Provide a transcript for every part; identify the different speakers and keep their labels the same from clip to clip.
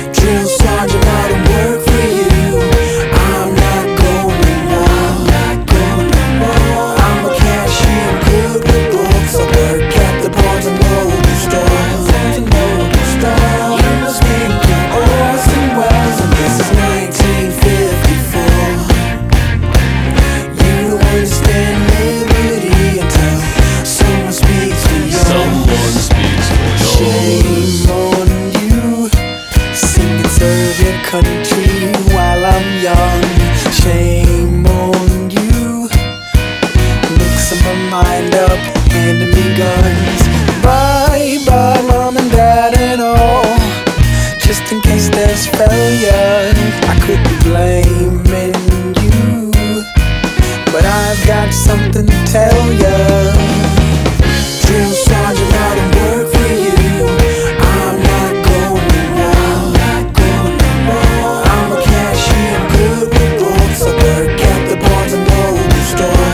Speaker 1: Drill sergeant, I don't work for you. I'm not going no more. I'm a cashier, I'm good with books. I work at the Barnes and Noble store. You must think you're Orson Welles, and this is 1954. You don't understand liberty until someone speaks for you. Shame on you, singing serve your country while I'm young. Shame on you, mixing my mind up, handing me guns. Bye bye mom and dad and all, just in case there's failure. I could be blaming you, but I've got something to tell ya. Drill sergeant, I don't work for you. I'm not going no more. I'm a cashier, I'm good with books. I work at the Barnes and Noble store.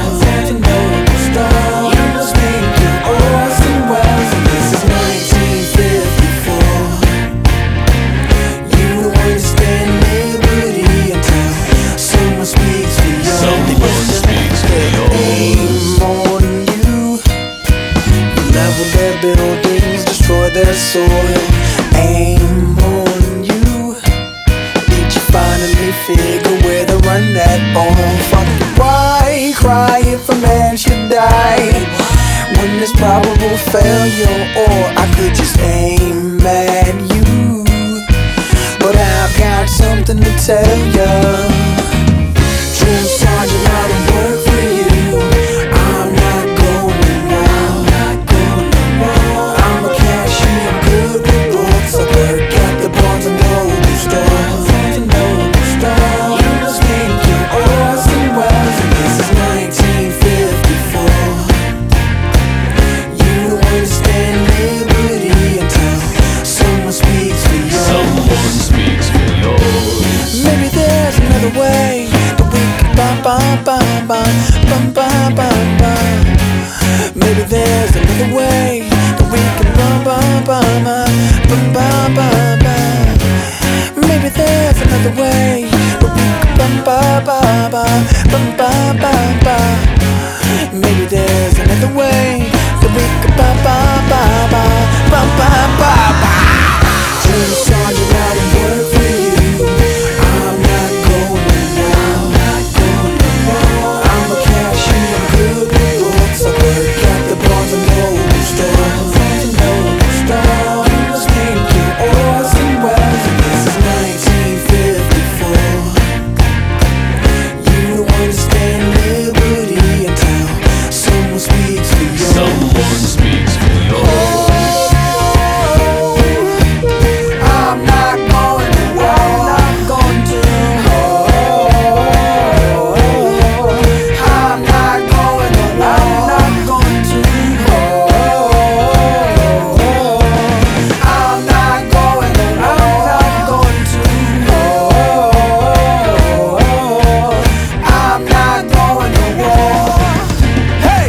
Speaker 1: You must think you're Orson Welles, and this is 1954. You don't understand liberty until someone speaks for you. Aim on you, level their buildings, destroy their soil. Aim on you, did you finally figure where to run that on? Fuck it, why cry if a man should die when there's probable failure? Or I could just aim at you, but I've got something to tell ya. Drill sergeant, I don't work for you. I'm not going no more. I'm a cashier, I'm good with books. I work at the Barnes and Noble store. You must think you're Orson Welles, and this is 1954. You don't understand liberty until someone speaks for you. Maybe there's another way that we can maybe there's another way that we can maybe there's another way that we can maybe there's another way that we can Drill sergeant, I don't work for you. I'm not going no more. I'm a cashier, I'm good with books. I work at the Barnes and Noble store. You must think you're Orson Welles, and this is 1954. You don't understand liberty until someone speaks for you. I'm not going to war. I'm going to. I'm not going to war. I'm going to. I'm not going to war. I'm going to. I'm not going to war. Hey!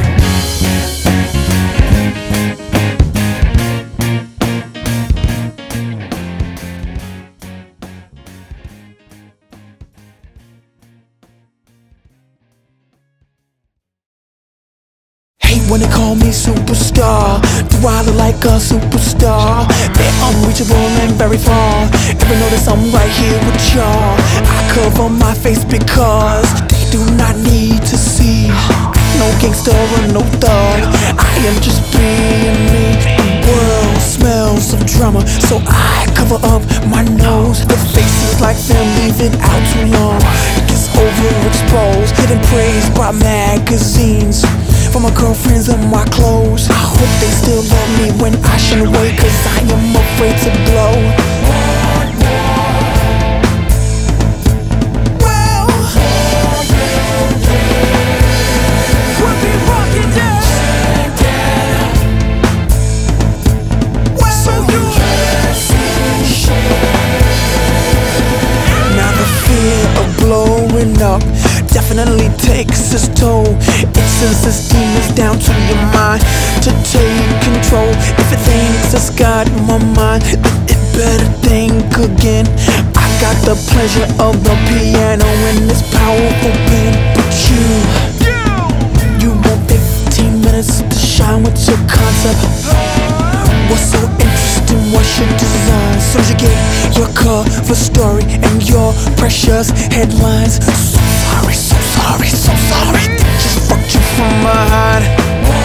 Speaker 1: Hate when they call me superstar. Do I look like a superstar? They're unreachable and very far. Ever notice I'm right here with y'all? I cover my face because they do not need to see. No gangster or no thug, I am just being me. The world smells of drama, so I cover up my nose. The faces like them, leave it out too long. It gets overexposed, getting praised by magazines. For my girlfriends and my clothes, I hope they still love me when I shine away, cause I am afraid to blow. Well, we'll be walking down. So you now the fear of blowing up definitely takes its toll. It sends its demons down to your mind to take control. If it thinks it's got my mind, then it better think again. I got the pleasure of the piano in this powerful pen. But you want 15 minutes to shine with your concept. What's so interesting? What's your design? Soon as you get your cover story and your precious headlines. So sorry, so sorry, so sorry. Just fucked you from behind.